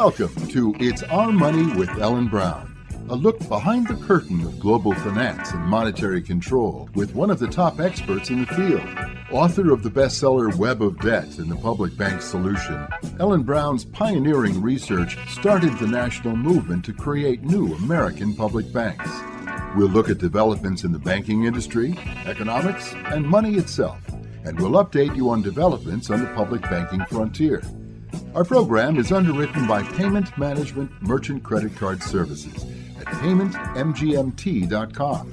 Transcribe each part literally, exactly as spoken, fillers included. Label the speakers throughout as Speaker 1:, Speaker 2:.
Speaker 1: Welcome to It's Our Money with Ellen Brown, a look behind the curtain of global finance and monetary control with one of the top experts in the field. Author of the bestseller Web of Debt and the Public Bank Solution, Ellen Brown's pioneering research started the national movement to create new American public banks. We'll look at developments in the banking industry, economics, and money itself, and we'll update you on developments on the public banking frontier. Our program is underwritten by Payment Management Merchant Credit Card Services at payment m g m t dot com.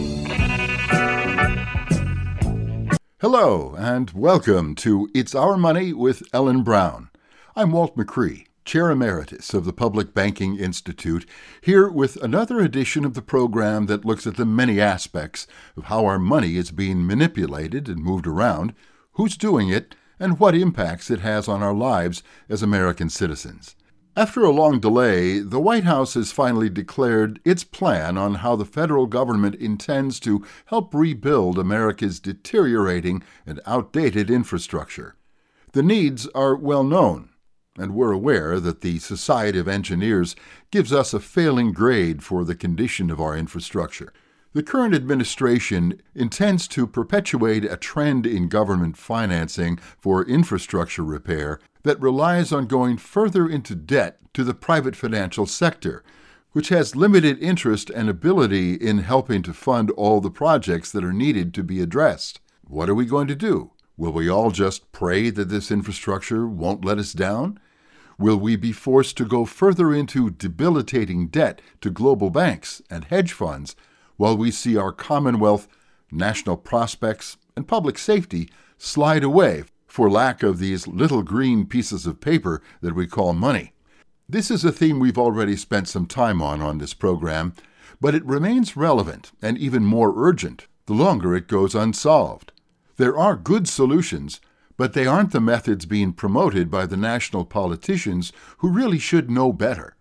Speaker 1: Hello, and welcome to It's Our Money with Ellen Brown. I'm Walt McCree, Chair Emeritus of the Public Banking Institute, here with another edition of the program that looks at the many aspects of how our money is being manipulated and moved around, who's doing it, and what impacts it has on our lives as American citizens. After a long delay, the White House has finally declared its plan on how the federal government intends to help rebuild America's deteriorating and outdated infrastructure. The needs are well known, and we're aware that the Society of Engineers gives us a failing grade for the condition of our infrastructure. The current administration intends to perpetuate a trend in government financing for infrastructure repair that relies on going further into debt to the private financial sector, which has limited interest and ability in helping to fund all the projects that are needed to be addressed. What are we going to do? Will we all just pray that this infrastructure won't let us down? Will we be forced to go further into debilitating debt to global banks and hedge funds while we see our Commonwealth, national prospects, and public safety slide away for lack of these little green pieces of paper that we call money? This is a theme we've already spent some time on on this program, but it remains relevant and even more urgent the longer it goes unsolved. There are good solutions, but they aren't the methods being promoted by the national politicians who really should know better.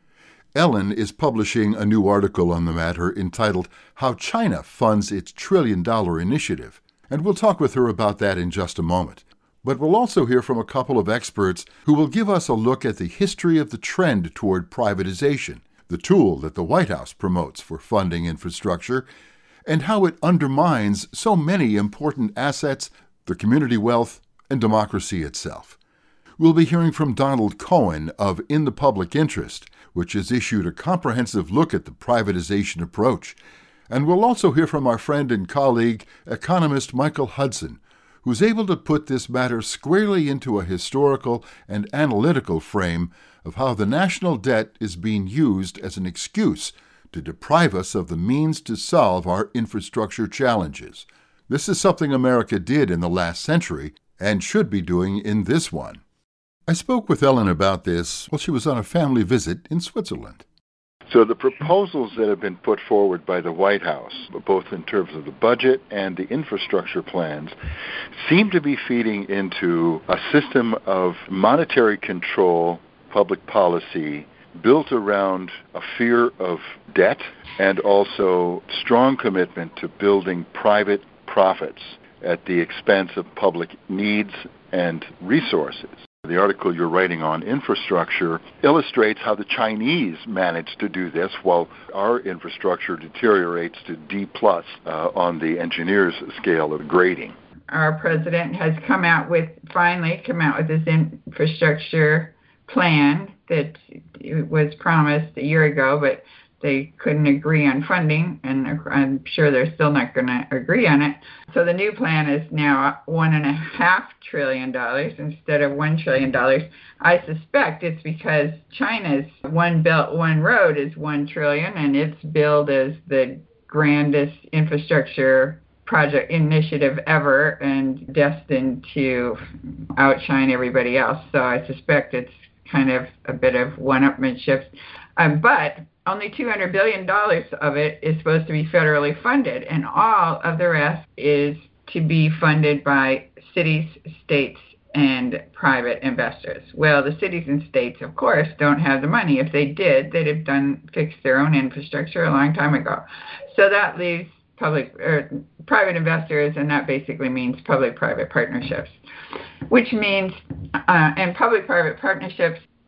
Speaker 1: Ellen is publishing a new article on the matter entitled How China Funds Its Trillion Dollar Initiative, and we'll talk with her about that in just a moment. But we'll also hear from a couple of experts who will give us a look at the history of the trend toward privatization, the tool that the White House promotes for funding infrastructure, and how it undermines so many important assets, the community wealth, and democracy itself. We'll be hearing from Donald Cohen of In the Public Interest, which has issued a comprehensive look at the privatization approach. And we'll also hear from our friend and colleague, economist Michael Hudson, who's able to put this matter squarely into a historical and analytical frame of how the national debt is being used as an excuse to deprive us of the means to solve our infrastructure challenges. This is something America did in the last century and should be doing in this one. I spoke with Ellen about this while she was on a family visit in Switzerland.
Speaker 2: So the proposals that have been put forward by the White House, both in terms of the budget and the infrastructure plans, seem to be feeding into a system of monetary control, public policy, built around a fear of debt and also strong commitment to building private profits at the expense of public needs and resources. The article you're writing on infrastructure illustrates how the Chinese managed to do this while our infrastructure deteriorates to D plus uh, on the engineers scale of grading.
Speaker 3: Our president has come out with, finally come out with this infrastructure plan that was promised a year ago, but they couldn't agree on funding, and I'm sure they're still not going to agree on it. So the new plan is now one and a half trillion dollars instead of one trillion dollars. I suspect it's because China's One Belt, One Road is one trillion, and it's billed as the grandest infrastructure project initiative ever and destined to outshine everybody else. So I suspect it's kind of a bit of one-upmanship. Um, but only two hundred billion dollars of it is supposed to be federally funded, and all of the rest is to be funded by cities, states, and private investors. Well, the cities and states, of course, don't have the money. If they did, they'd have done fixed their own infrastructure a long time ago. So that leaves public or private investors, and that basically means public-private partnerships, which means, uh, and public-private partnerships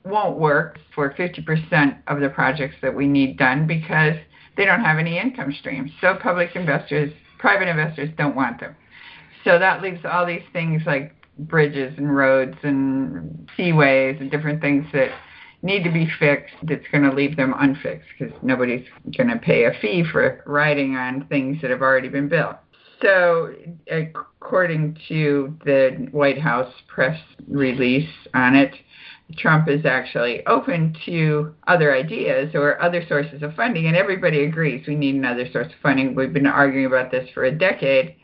Speaker 3: won't work for fifty percent of the projects that we need done because they don't have any income streams. So public investors, private investors don't want them. So that leaves all these things like bridges and roads and seaways and different things that need to be fixed. That's going to leave them unfixed because nobody's going to pay a fee for riding on things that have already been built. So according to the White House press release on it, Trump is actually open to other ideas or other sources of funding, and everybody agrees we need another source of funding. We've been arguing about this for a decade,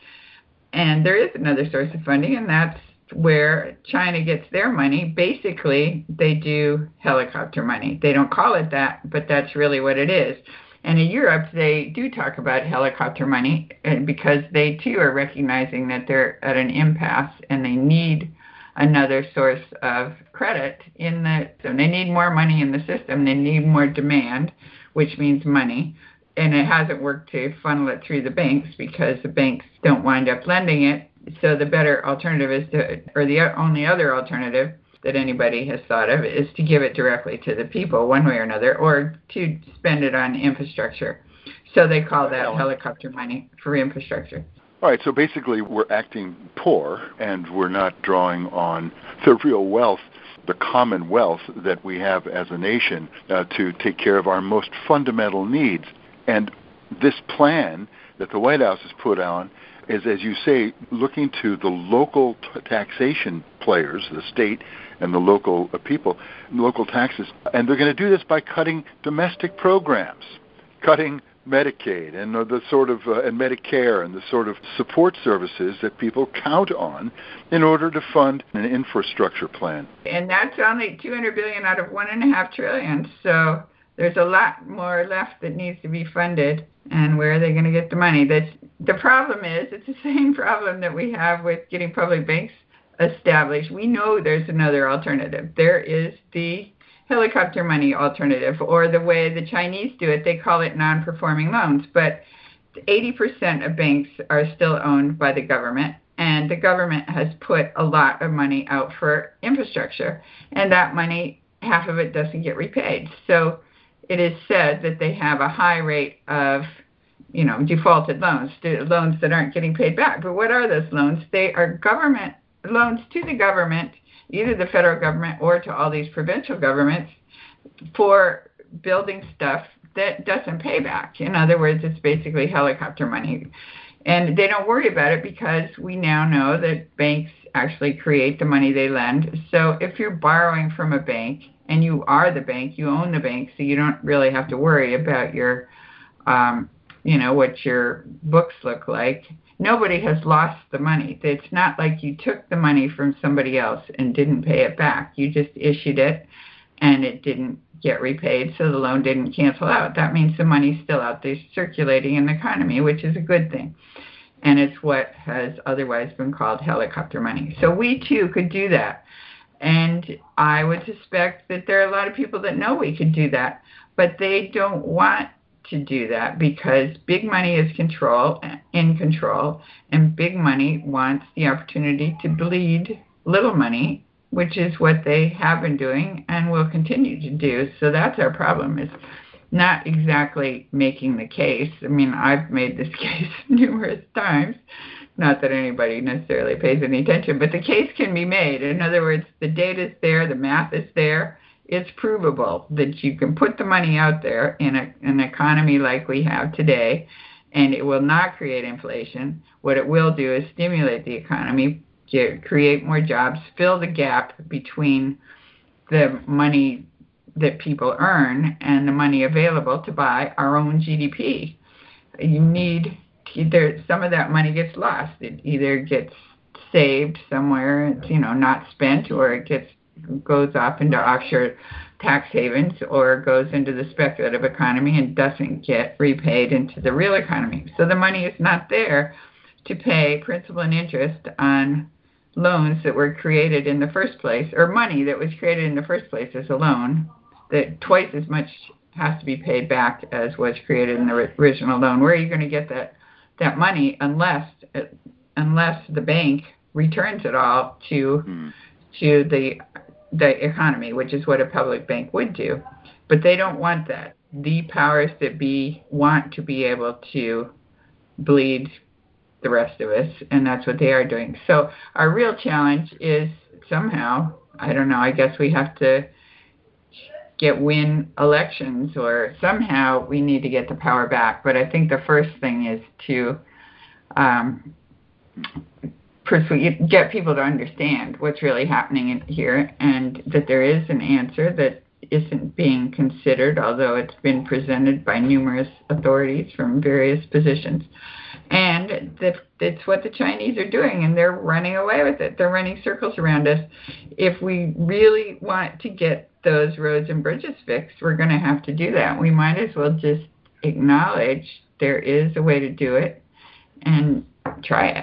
Speaker 3: and there is another source of funding, and that's where China gets their money. Basically, they do helicopter money. They don't call it that, but that's really what it is. And in Europe, they do talk about helicopter money because they, too, are recognizing that they're at an impasse and they need another source of credit in the system. They need more money in the system. They need more demand, which means money. And it hasn't worked to funnel it through the banks because the banks don't wind up lending it. So the better alternative is to, or the only other alternative that anybody has thought of is to give it directly to the people one way or another, or to spend it on infrastructure. So they call that helicopter money for infrastructure.
Speaker 2: All right, so basically we're acting poor and we're not drawing on the real wealth, the common wealth that we have as a nation uh, to take care of our most fundamental needs. And this plan that the White House has put on is, as you say, looking to the local t- taxation players, the state and the local uh, people, local taxes. And they're going to do this by cutting domestic programs, cutting Medicaid and the sort of uh, and Medicare and the sort of support services that people count on in order to fund an infrastructure plan.
Speaker 3: And that's only two hundred billion dollars out of one and a half trillion. So there's a lot more left that needs to be funded. And where are they going to get the money? That's, the problem is, it's the same problem that we have with getting public banks established. We know there's another alternative. There is the helicopter money alternative, or the way the Chinese do it, they call it non-performing loans. But eighty percent of banks are still owned by the government, and the government has put a lot of money out for infrastructure, and that money, half of it doesn't get repaid. So it is said that they have a high rate of, you know, defaulted loans, loans that aren't getting paid back. But what are those loans? They are government loans to the government, either the federal government or to all these provincial governments, for building stuff that doesn't pay back. In other words, it's basically helicopter money. And they don't worry about it because we now know that banks actually create the money they lend. So if you're borrowing from a bank and you are the bank, you own the bank, so you don't really have to worry about your, um, you know, what your books look like. Nobody has lost the money. It's not like you took the money from somebody else and didn't pay it back. You just issued it and it didn't get repaid, so the loan didn't cancel out. That means the money's still out there circulating in the economy, which is a good thing. And it's what has otherwise been called helicopter money. So we, too, could do that. And I would suspect that there are a lot of people that know we could do that, but they don't want to do that because big money is control in control, and big money wants the opportunity to bleed little money, which is what they have been doing and will continue to do. So that's our problem, is not exactly making the case. I mean, I've made this case numerous times, not that anybody necessarily pays any attention, but the case can be made. In other words, the data's there, the math is there. It's provable that you can put the money out there in a, an economy like we have today, and it will not create inflation. What it will do is stimulate the economy, get, create more jobs, fill the gap between the money that people earn and the money available to buy our own G D P. You need either some of that money gets lost. It either gets saved somewhere, it's, you know, not spent, or it gets goes off into offshore tax havens, or goes into the speculative economy and doesn't get repaid into the real economy. So the money is not there to pay principal and interest on loans that were created in the first place, or money that was created in the first place as a loan, that twice as much has to be paid back as was created in the original loan. Where are you going to get that that money unless unless the bank returns it all to mm. to the the economy, which is what a public bank would do. But they don't want that. The powers that be want to be able to bleed the rest of us, and that's what they are doing. So our real challenge is somehow, I don't know, I guess we have to get win elections, or somehow we need to get the power back. But I think the first thing is to um, persuade, get people to understand what's really happening in here, and that there is an answer that isn't being considered, although it's been presented by numerous authorities from various positions. And that it's what the Chinese are doing, and they're running away with it. They're running circles around us. If we really want to get those roads and bridges fixed, we're going to have to do that. We might as well just acknowledge there is a way to do it and try it.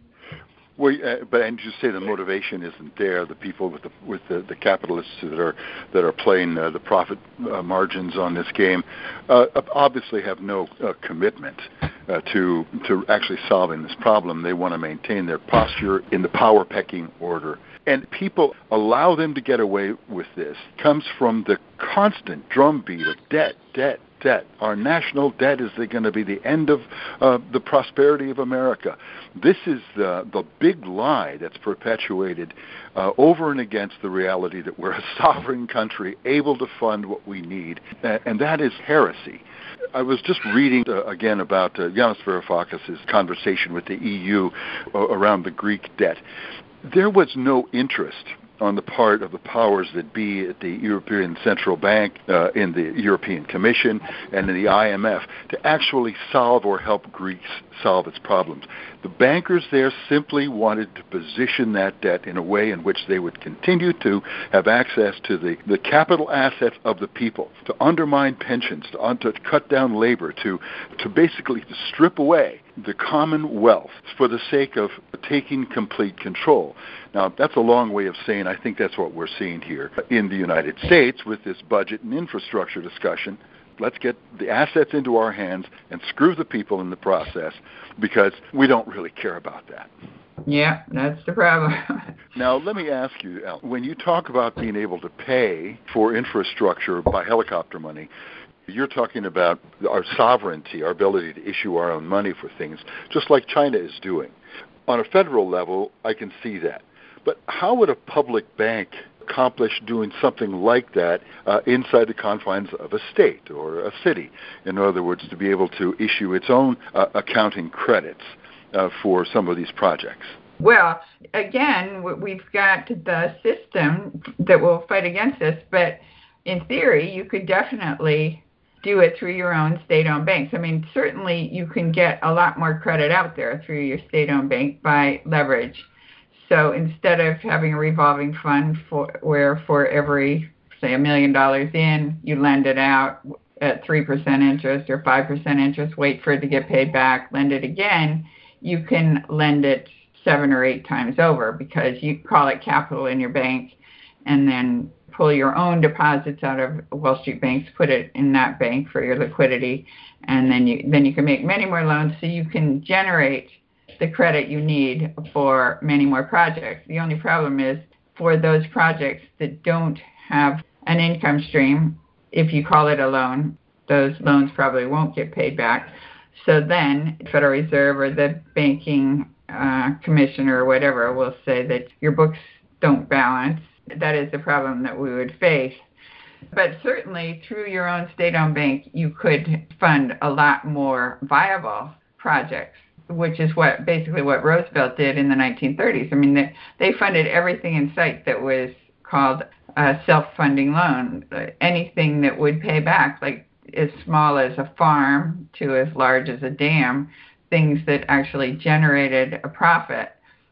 Speaker 2: Well, uh, but and you say the motivation isn't there. The people with the with the, the capitalists that are that are playing uh, the profit uh, margins on this game uh, obviously have no uh, commitment uh, to to actually solving this problem. They want to maintain their posture in the power pecking order. And people allow them to get away with this comes from the constant drumbeat of debt, debt, debt. Our national debt is going to be the end of uh, the prosperity of America. This is the, the big lie that's perpetuated uh, over and against the reality that we're a sovereign country able to fund what we need, uh, and that is heresy. I was just reading uh, again about uh, Yanis Varoufakis' conversation with the E U uh, around the Greek debt. There was no interest on the part of the powers that be at the European Central Bank, uh, in the European Commission, and in the I M F to actually solve or help Greece solve its problems. The bankers there simply wanted to position that debt in a way in which they would continue to have access to the, the capital assets of the people, to undermine pensions, to, un- to cut down labor, to, to basically to strip away the common wealth for the sake of taking complete control. Now, that's a long way of saying I think that's what we're seeing here in the United States with this budget and infrastructure discussion. Let's get the assets into our hands and screw the people in the process, because we don't really care about that.
Speaker 3: Yeah, that's the problem.
Speaker 2: Now, let me ask you, Al, when you talk about being able to pay for infrastructure by helicopter money, you're talking about our sovereignty, our ability to issue our own money for things, just like China is doing. On a federal level, I can see that. But how would a public bank accomplish doing something like that uh, inside the confines of a state or a city? In other words, to be able to issue its own uh, accounting credits uh, for some of these projects.
Speaker 3: Well, again, we've got the system that will fight against this, but in theory, you could definitely do it through your own state-owned banks. I mean, certainly you can get a lot more credit out there through your state-owned bank by leverage. So instead of having a revolving fund for where for every, say, a million dollars in, you lend it out at three percent interest or five percent interest, wait for it to get paid back, lend it again, you can lend it seven or eight times over, because you call it capital in your bank and then pull your own deposits out of Wall Street banks, put it in that bank for your liquidity, and then you then you can make many more loans, so you can generate the credit you need for many more projects. The only problem is for those projects that don't have an income stream, if you call it a loan, those loans probably won't get paid back. So then the Federal Reserve or the banking uh, commissioner or whatever will say that your books don't balance. That is the problem that we would face. But certainly through your own state-owned bank, you could fund a lot more viable projects, which is what basically what Roosevelt did in the nineteen thirties. I mean, they, they funded everything in sight that was called a self-funding loan, anything that would pay back, like as small as a farm to as large as a dam, things that actually generated a profit.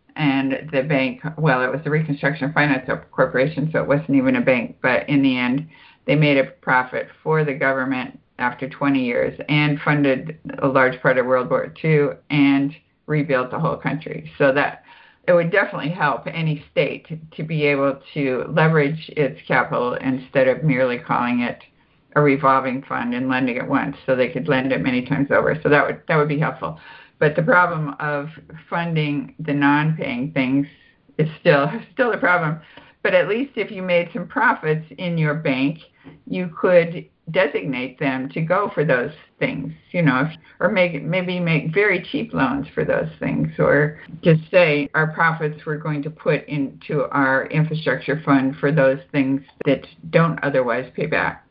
Speaker 3: And the bank, well, it was the Reconstruction Finance Corporation, so it wasn't even a bank, but in the end, they made a profit for the government after twenty years and funded a large part of World War Two and rebuilt the whole country. So that it would definitely help any state to be able to leverage its capital instead of merely calling it a revolving fund and lending it once, so they could lend it many times over. So that would that would be helpful. But the problem of funding the non-paying things is still still a problem, But at least if you made some profits in your bank, you could designate them to go for those things, you know, or make maybe make very cheap loans for those things, or just say our profits we're going to put into our infrastructure fund for those things that don't otherwise pay back.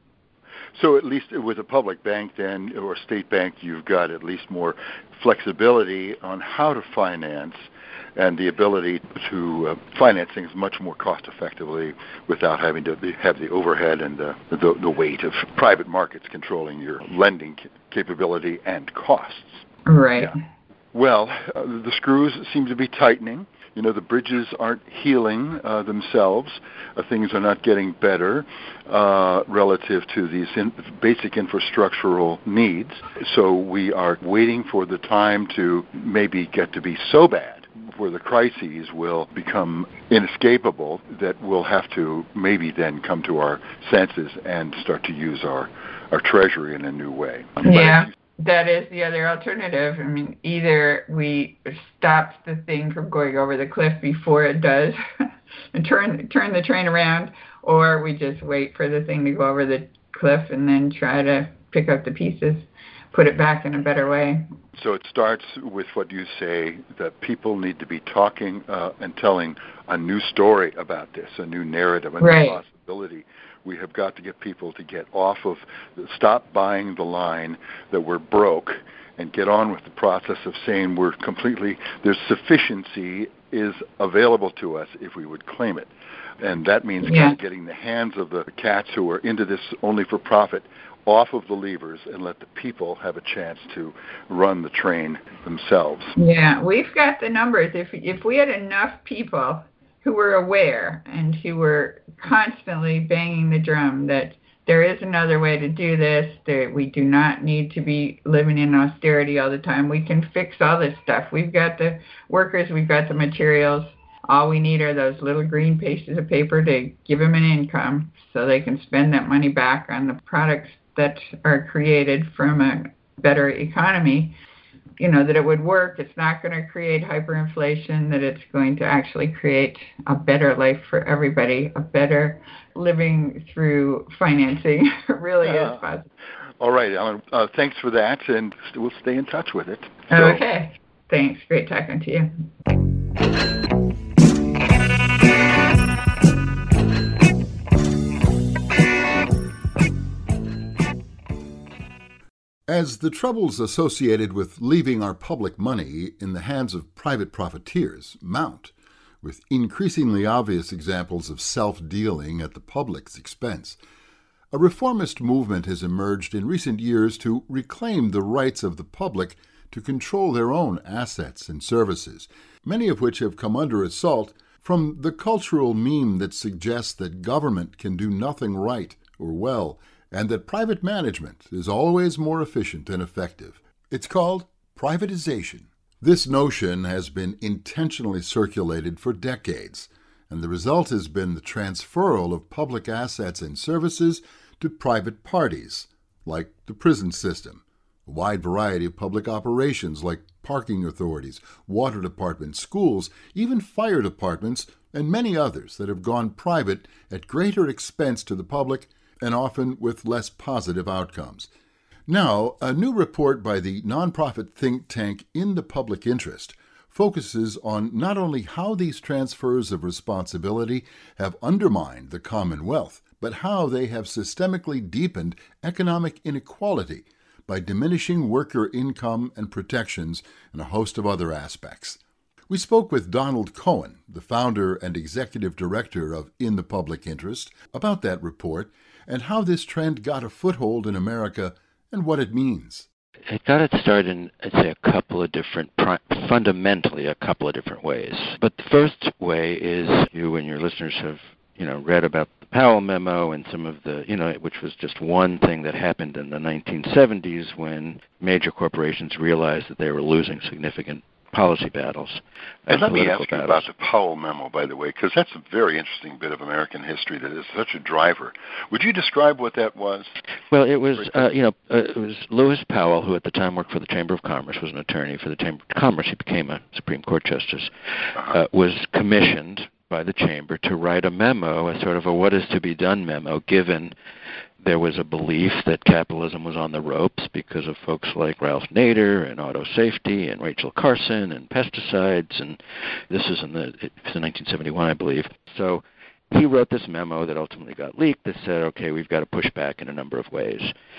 Speaker 2: So at least with a public bank then, or a state bank, you've got at least more flexibility on how to finance and the ability to uh, finance things much more cost effectively without having to have the overhead and the, the, the weight of private markets controlling your lending capability and costs.
Speaker 3: Right.
Speaker 2: Yeah. Well, uh, the screws seem to be tightening. You know, the bridges aren't healing uh, themselves. Uh, things are not getting better uh, relative to these in- basic infrastructural needs. So we are waiting for the time to maybe get to be so bad where the crises will become inescapable that we'll have to maybe then come to our senses and start to use our, our treasury in a new way.
Speaker 3: Yeah. That is the other alternative. I mean, either we stop the thing from going over the cliff before it does and turn turn the train around, or we just wait for the thing to go over the cliff and then try to pick up the pieces, put it back in a better way.
Speaker 2: So it starts with what you say, that people need to be talking uh, and telling a new story about this, a new narrative, a new
Speaker 3: right.
Speaker 2: possibility. We have got to get people to get off of, stop buying the line that we're broke and get on with the process of saying we're completely, there's sufficiency is available to us if we would claim it. And that means
Speaker 3: yeah.
Speaker 2: kind of getting the hands of the cats who are into this only for profit off of the levers and let the people have a chance to run the train themselves.
Speaker 3: Yeah, we've got the numbers. If if we had enough people who were aware and who were constantly banging the drum that there is another way to do this, that we do not need to be living in austerity all the time. We can fix all this stuff. We've got the workers, we've got the materials. All we need are those little green pieces of paper to give them an income so they can spend that money back on the products that are created from a better economy. You know, that it would work. It's not going to create hyperinflation, that it's going to actually create a better life for everybody, a better living through financing. It really uh, is possible.
Speaker 2: All right, Ellen. Uh, thanks for that, and we'll stay in touch with it. So.
Speaker 3: Okay. Thanks. Great talking to you.
Speaker 1: As the troubles associated with leaving our public money in the hands of private profiteers mount, with increasingly obvious examples of self-dealing at the public's expense, a reformist movement has emerged in recent years to reclaim the rights of the public to control their own assets and services, many of which have come under assault from the cultural meme that suggests that government can do nothing right or well, and that private management is always more efficient and effective. It's called privatization. This notion has been intentionally circulated for decades, and the result has been the transferal of public assets and services to private parties, like the prison system, a wide variety of public operations like parking authorities, water departments, schools, even fire departments, and many others that have gone private at greater expense to the public and often with less positive outcomes. Now, a new report by the nonprofit think tank In the Public Interest focuses on not only how these transfers of responsibility have undermined the Commonwealth, but how they have systemically deepened economic inequality by diminishing worker income and protections and a host of other aspects. We spoke with Donald Cohen, the founder and executive director of In the Public Interest, about that report and how this trend got a foothold in America and what it means.
Speaker 4: It got its start in, I'd say, a couple of different, fundamentally a couple of different ways. But the first way is you and your listeners have, you know, read about the Powell Memo and some of the, you know, which was just one thing that happened in the nineteen seventies when major corporations realized that they were losing significant policy battles.
Speaker 2: And let me ask you
Speaker 4: battles.
Speaker 2: about the Powell Memo, by the way, because that's a very interesting bit of American history that is such a driver. Would you describe what that was?
Speaker 4: Well, it was, uh, you know, uh, it was Lewis Powell, who at the time worked for the Chamber of Commerce, was an attorney for the Chamber of Commerce. He became a Supreme Court justice, uh-huh. uh, was commissioned by the chamber to write a memo, a sort of a what is to be done memo, given there was a belief that capitalism was on the ropes because of folks like Ralph Nader and auto safety and Rachel Carson and pesticides, and this is in the it was in nineteen seventy-one, I believe. So he wrote this memo that ultimately got leaked that said, okay, we've got to push back in a number of ways.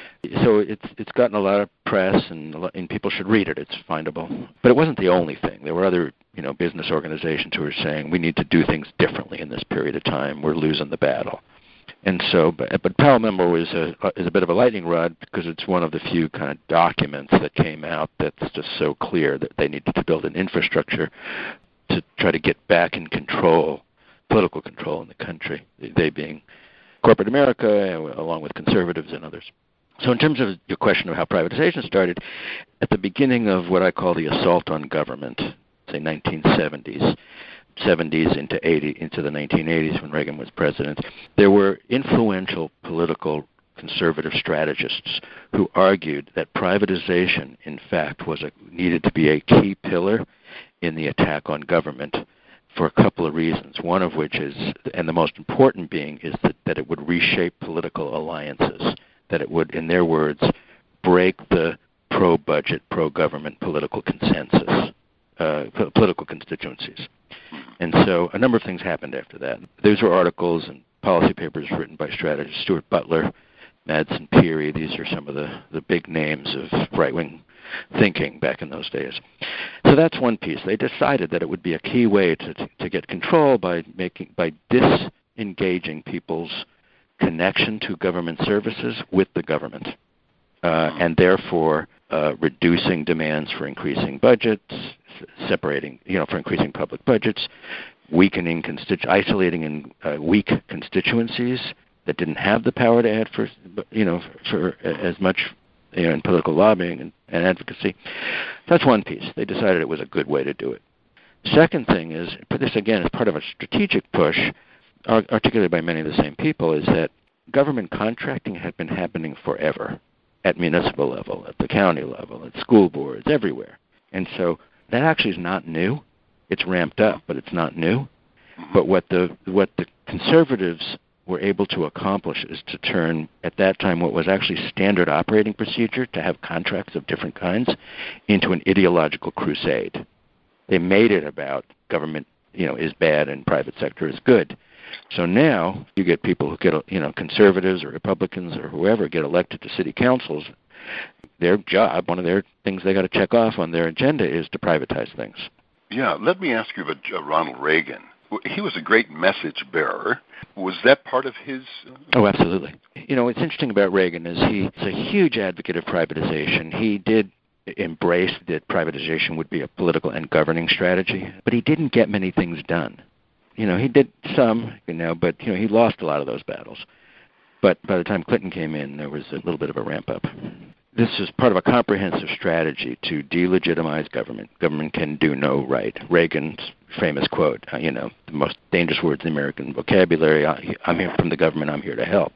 Speaker 4: So it's it's gotten a lot of press, and, a lot, and people should read it. It's findable. But it wasn't the only thing. There were other you know, business organizations who were saying we need to do things differently in this period of time. We're losing the battle. And so, but, but Powell Memo is a, is a bit of a lightning rod because it's one of the few kind of documents that came out that's just so clear that they needed to build an infrastructure to try to get back in control, political control in the country, they being corporate America, along with conservatives and others. So in terms of your question of how privatization started, at the beginning of what I call the assault on government, say nineteen seventies, seventies into eighty into the nineteen eighties when Reagan was president, there were influential political conservative strategists who argued that privatization, in fact, was a, needed to be a key pillar in the attack on government for a couple of reasons. One of which is, and the most important being, is that, that it would reshape political alliances, that it would, in their words, break the pro-budget, pro-government political consensus. Uh, political constituencies. And so a number of things happened after that. Those were articles and policy papers written by strategists Stuart Butler, Madsen Peary. These are some of the, the big names of right-wing thinking back in those days. So that's one piece. They decided that it would be a key way to, to, to get control by making by disengaging people's connection to government services with the government, uh, and therefore uh, reducing demands for increasing budgets, separating, you know, for increasing public budgets, weakening, constitu- isolating in uh, weak constituencies that didn't have the power to add for, you know, for, for as much, you know, in political lobbying and, and advocacy. That's one piece. They decided it was a good way to do it. Second thing is, but this again is part of a strategic push, articulated by many of the same people, is that government contracting had been happening forever at municipal level, at the county level, at school boards, everywhere. And so that actually is not new. It's ramped up, but it's not new. But what the what the conservatives were able to accomplish is to turn, at that time, what was actually standard operating procedure to have contracts of different kinds into an ideological crusade. They made it about government, you know, is bad and private sector is good. So now you get people who get, you know, conservatives or Republicans or whoever get elected to city councils. Their job, one of their things they got to check off on their agenda is to privatize things.
Speaker 2: Yeah, let me ask you about Ronald Reagan. He was a great message bearer. Was that part of his?
Speaker 4: Oh, absolutely. You know, what's interesting about Reagan is he's a huge advocate of privatization. He did embrace that privatization would be a political and governing strategy, but he didn't get many things done. You know, he did some, you know, but, you know, he lost a lot of those battles. But by the time Clinton came in, there was a little bit of a ramp up. This is part of a comprehensive strategy to delegitimize government. Government can do no right. Reagan's famous quote, uh, you know, the most dangerous words in the American vocabulary, I, I'm here from the government, I'm here to help.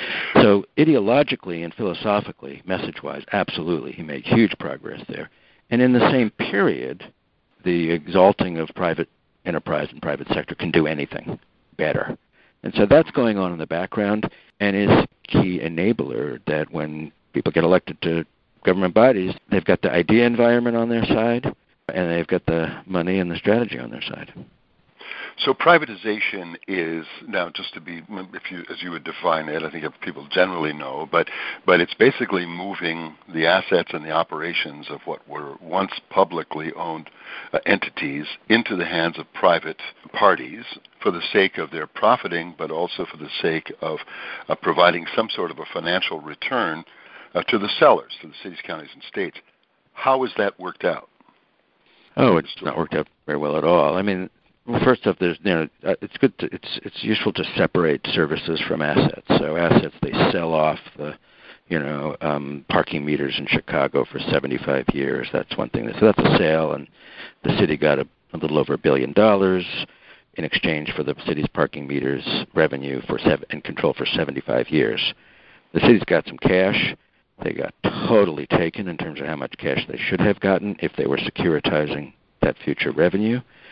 Speaker 4: So ideologically and philosophically, message-wise, absolutely, he made huge progress there. And in the same period, the exalting of private enterprise and private sector can do anything better. And so that's going on in the background and is a key enabler that when people get elected to government bodies, they've got the idea environment on their side, and they've got the money and the strategy on their side.
Speaker 2: So privatization is, now just to be, if you, as you would define it, I think people generally know, but but it's basically moving the assets and the operations of what were once publicly owned uh, entities into the hands of private parties for the sake of their profiting, but also for the sake of uh, providing some sort of a financial return uh, to the sellers, to the cities, counties, and states. How has that worked out?
Speaker 4: Oh, it's not worked out very well at all. I mean, well, first off, there's, you know, it's good. To, it's it's useful to separate services from assets. So assets, they sell off the, you know, um, parking meters in Chicago for seventy-five years. That's one thing. So that's a sale, and the city got a, a little over a billion dollars in exchange for the city's parking meters revenue for seven, and control for seventy-five years. The city's got some cash. They got totally taken in terms of how much cash they should have gotten if they were securitizing that future revenue.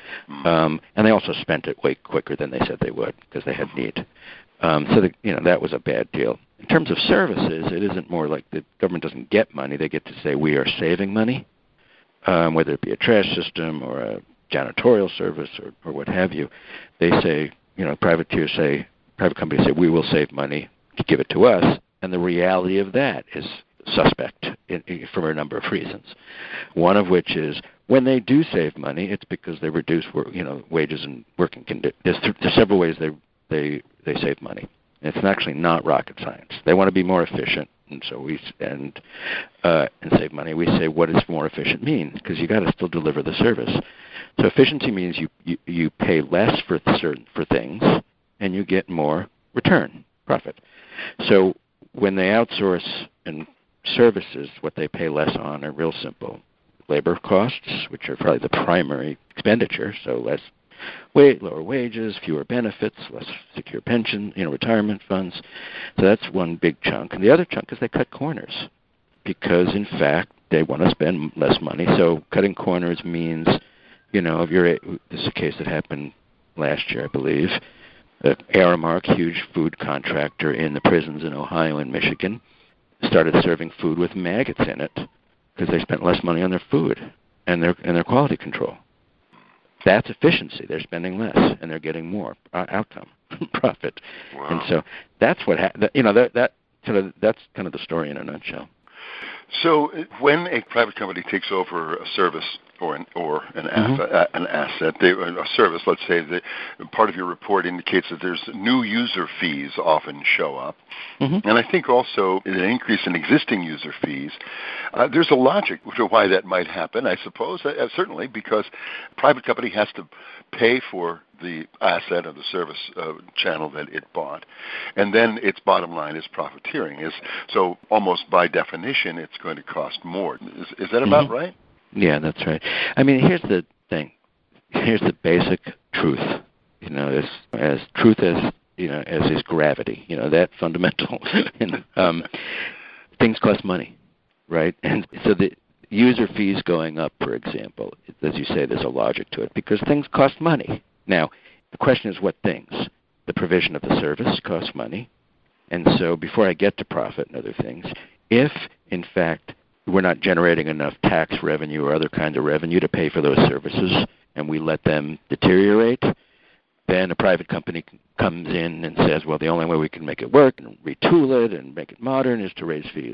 Speaker 4: Um, and they also spent it way quicker than they said they would because they had need. Um, so the, you know that was a bad deal. In terms of services, it isn't more like the government doesn't get money; they get to say we are saving money, um, whether it be a trash system or a janitorial service or, or what have you. They say, you know, privateers say, private companies say we will save money to give it to us, and the reality of that is suspect in, in, for a number of reasons. One of which is when they do save money, it's because they reduce, you know, wages and working conditions. There's, th- there's several ways they they they save money. It's actually not rocket science. They want to be more efficient, and so we and uh, and save money. We say, what does more efficient mean? Because you got to still deliver the service. So efficiency means you, you, you pay less for certain for things, and you get more return profit. So when they outsource and services, what they pay less on are real simple labor costs, which are probably the primary expenditure. So less Wait, lower wages, fewer benefits, less secure pension, you know, retirement funds. So that's one big chunk. And the other chunk is they cut corners because, in fact, they want to spend less money. So cutting corners means, you know, if you're, this is a case that happened last year, I believe. Uh, Aramark, huge food contractor in the prisons in Ohio and Michigan, started serving food with maggots in it because they spent less money on their food and their and their quality control. That's efficiency. They're spending less, and they're getting more uh, outcome, profit.
Speaker 2: Wow.
Speaker 4: And so that's what ha- that, you know. That that sort of that's kind of the story in a nutshell.
Speaker 2: So when a private company takes over a service or an or an
Speaker 4: mm-hmm.
Speaker 2: asset, an asset, they, a service, let's say that part of your report indicates that there's new user fees often show up, mm-hmm. and I think also an increase in existing user fees. Uh, there's a logic to why that might happen, I suppose, uh, certainly because a private company has to pay for the asset or the service uh, channel that it bought, and then its bottom line is profiteering. Is so almost by definition, it's going to cost more. Is, is that about mm-hmm. right?
Speaker 4: Yeah, that's right. I mean, here's the thing. Here's the basic truth. You know, as as truth as you know as is gravity. You know that fundamental. and, um, things cost money, right? And so the user fees going up, for example, as you say, there's a logic to it because things cost money. Now, the question is what things? The provision of the service costs money. And so before I get to profit and other things, if, in fact, we're not generating enough tax revenue or other kinds of revenue to pay for those services and we let them deteriorate, then a private company comes in and says, well, the only way we can make it work and retool it and make it modern is to raise fees.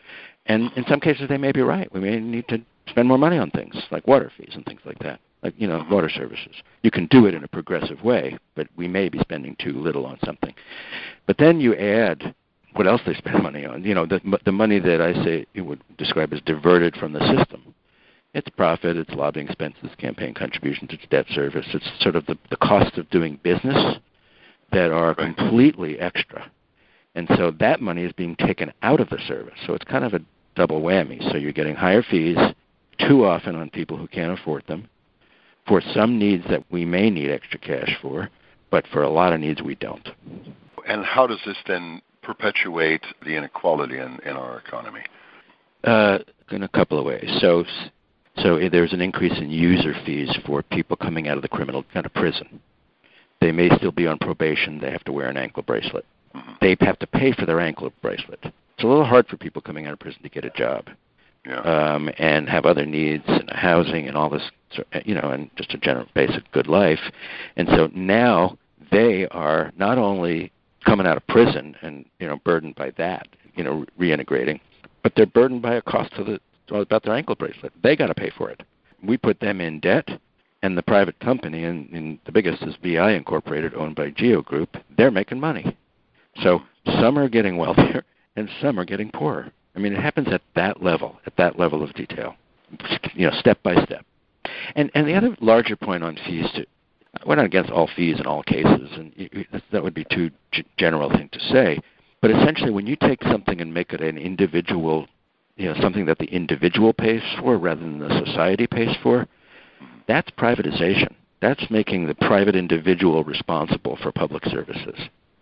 Speaker 4: And in some cases, they may be right. We may need to spend more money on things like water fees and things like that. Like, you know, water services. You can do it in a progressive way, but we may be spending too little on something. But then you add what else they spend money on. You know, the, the money that I say you would describe as diverted from the system. It's profit, it's lobbying expenses, campaign contributions, it's debt service. It's sort of the, the cost of doing business that are right. completely extra. And so that money is being taken out of the service. So it's kind of a double whammy. So you're getting higher fees too often on people who can't afford them, for some needs that we may need extra cash for, but for a lot of needs we don't.
Speaker 2: And how does this then perpetuate the inequality in, in our economy?
Speaker 4: Uh, in a couple of ways. So, so there's an increase in user fees for people coming out of the criminal out of prison. They may still be on probation. They have to wear an ankle bracelet. Mm-hmm. They have to pay for their ankle bracelet. It's a little hard for people coming out of prison to get a job. Yeah. Um, and have other needs and housing and all this, you know, and just a general basic good life. And so now they are not only coming out of prison and, you know, burdened by that, you know, reintegrating, but they're burdened by a cost to the, about their ankle bracelet. They got to pay for it. We put them in debt, and the private company, and, and the biggest is V I Incorporated, owned by Geo Group, they're making money. So some are getting wealthier, and some are getting poorer. I mean, it happens at that level, at that level of detail, you know, step by step. And and the other larger point on fees, too, we're not against all fees in all cases, and that would be too g- general thing to say. But essentially, when you take something and make it an individual, you know, something that the individual pays for rather than the society pays for, that's privatization. That's making the private individual responsible for public services.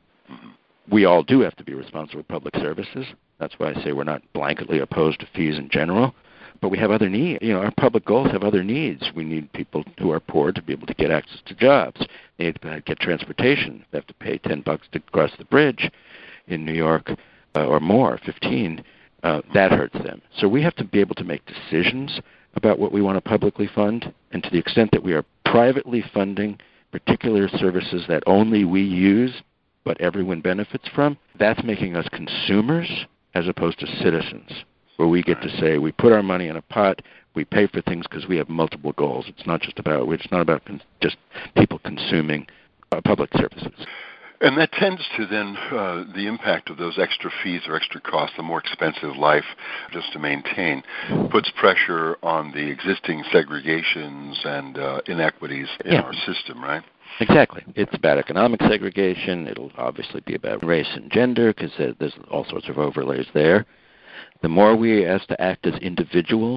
Speaker 4: We all do have to be responsible for public services. That's why I say we're not blanketly opposed to fees in general. but we have other needs. You know, our public goals have other needs. We need people who are poor to be able to get access to jobs. They need to get transportation. They have to pay ten bucks to cross the bridge in New York uh, or more, fifteen. Uh, that hurts them. So we have to be able to make decisions about what we want to publicly fund, and to the extent that we are privately funding particular services that only we use but everyone benefits from, that's making us consumers as opposed to citizens, where we get to say we put our money in a pot, we pay for things because we have multiple goals. It's not just about it's not about con- just people consuming uh, public services.
Speaker 2: And that tends to then, uh, the impact of those extra fees or extra costs, the more expensive life just to maintain, puts pressure on the existing segregations and uh, inequities in
Speaker 4: yeah.
Speaker 2: our system, right?
Speaker 4: Exactly. It's about economic segregation. It'll obviously be about race and gender because there's all sorts of overlays there. The more we ask to act as individuals,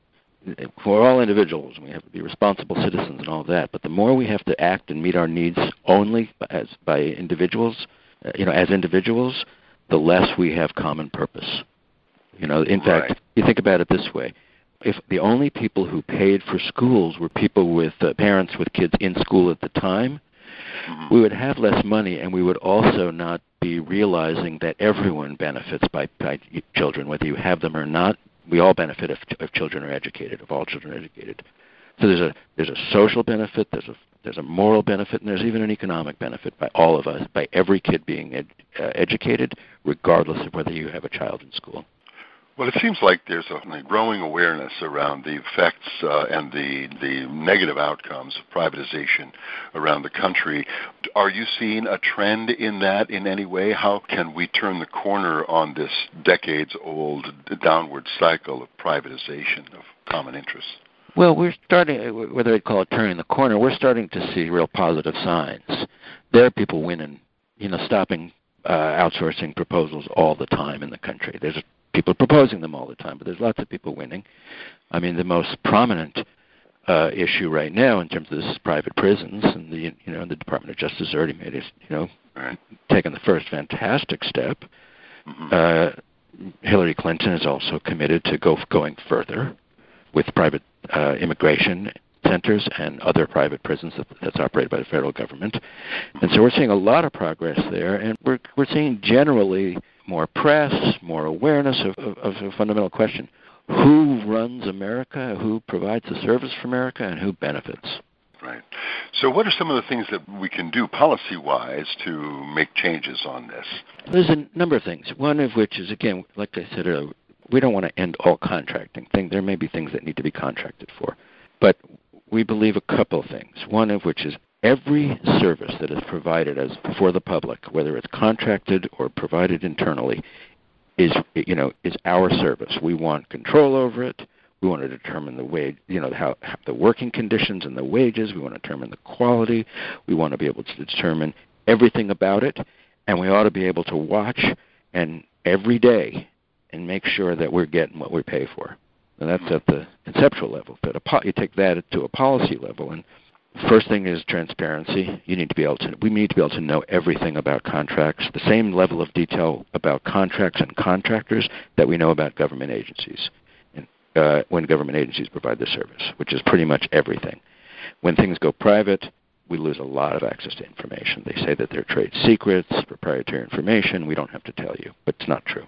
Speaker 4: we're all individuals, and we have to be responsible citizens and all that, but the more we have to act and meet our needs only as by individuals, uh, you know, as individuals, the less we have common purpose. You know, in
Speaker 2: right.
Speaker 4: fact, you think about it this way. If the only people who paid for schools were people with uh, parents with kids in school at the time, mm-hmm. we would have less money, and we would also not be realizing that everyone benefits by, by children, whether you have them or not. We all benefit if, if children are educated, if all children are educated. So there's a there's a social benefit, there's a there's a moral benefit, and there's even an economic benefit by all of us, by every kid being ed, uh, educated, regardless of whether you have a child in school.
Speaker 2: Well, it seems like there's a growing awareness around the effects uh, and the the negative outcomes of privatization around the country. Are you seeing a trend in that in any way? How can we turn the corner on this decades-old downward cycle of privatization of common interests?
Speaker 4: Well, we're starting, whether I'd call it turning the corner, we're starting to see real positive signs. There are people winning, you know, stopping uh, outsourcing proposals all the time in the country. There's people proposing them all the time, but there's lots of people winning. I mean, the most prominent uh, issue right now in terms of this is private prisons, and the you know the Department of Justice already made it, you know, right. taken the first fantastic step. Mm-hmm. Uh, Hillary Clinton is also committed to go going further with private uh, immigration centers and other private prisons that, that's operated by the federal government. And so we're seeing a lot of progress there, and we're we're seeing generally more press, more awareness of, of, of a fundamental question. Who runs America, who provides the service for America, and who benefits?
Speaker 2: Right. So what are some of the things that we can do policy-wise to make changes on this?
Speaker 4: There's a number of things, one of which is, again, like I said earlier, we don't want to end all contracting. There may be things that need to be contracted for. But we believe a couple of things, one of which is every service that is provided as for the public, whether it's contracted or provided internally, is you know is our service. We want control over it. We want to determine the wage, you know, how, how the working conditions and the wages. We want to determine the quality. We want to be able to determine everything about it, and we ought to be able to watch and every day and make sure that we're getting what we pay for. And that's at the conceptual level. But a po- you take that to a policy level, and first thing is transparency. You need to be able to. We need to be able to know everything about contracts, the same level of detail about contracts and contractors that we know about government agencies, and, uh, when government agencies provide the service, which is pretty much everything. When things go private, we lose a lot of access to information. They say that they're trade secrets, proprietary information. We don't have to tell you, but it's not true.